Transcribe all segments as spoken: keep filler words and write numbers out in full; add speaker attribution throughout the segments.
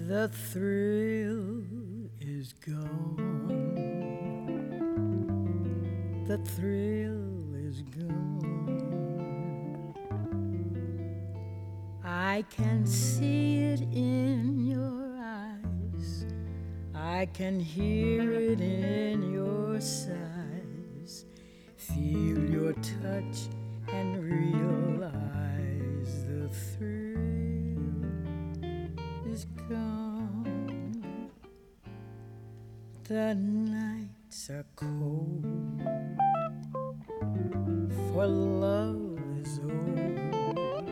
Speaker 1: The thrill is gone. The thrill is gone. I can see it in your eyes. I can hear it in your sighs. Feel your touch and realize the thrill is gone. The nights are cold, for love is old.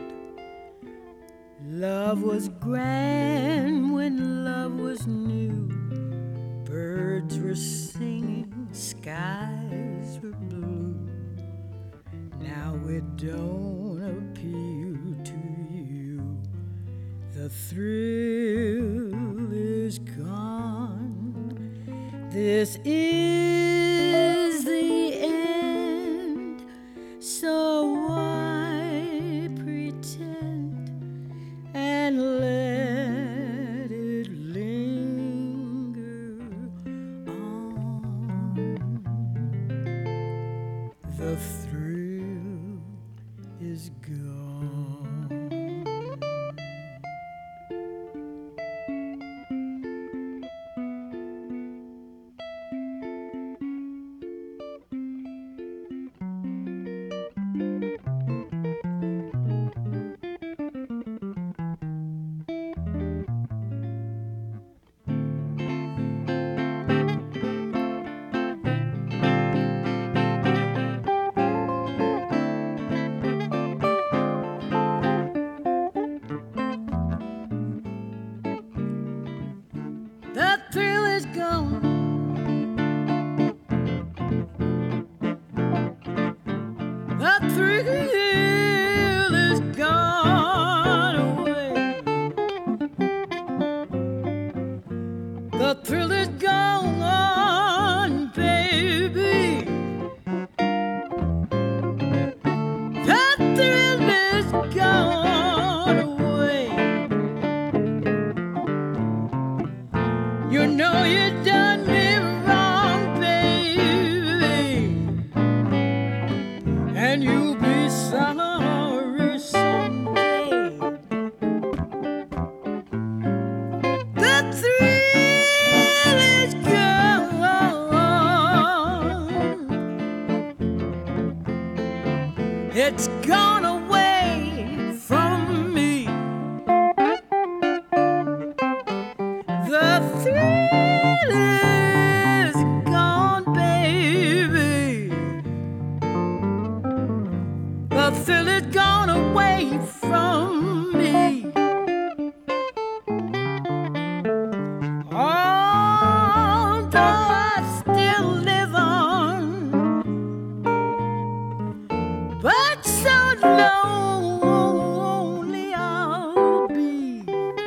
Speaker 1: Love was grand when love was new. Birds were singing, skies were blue. Now it don't appeal to you. The thrill is gone. This is the end, so why pretend and let it linger on? The thrill is gone. The thrill is gone. The thrill is gone away. The thrill is gone, baby. The thrill is gone away. You know you done me wrong, baby, and you'll be sorry someday. The thrill is gone. It's gone away from me. The thrill is gone, baby. The thrill is gone away from me. Although I still live on, but so lonely I'll be.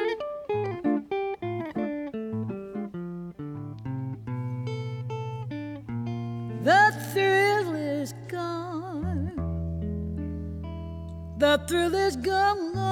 Speaker 1: The thrill is gone. The thrill is gone.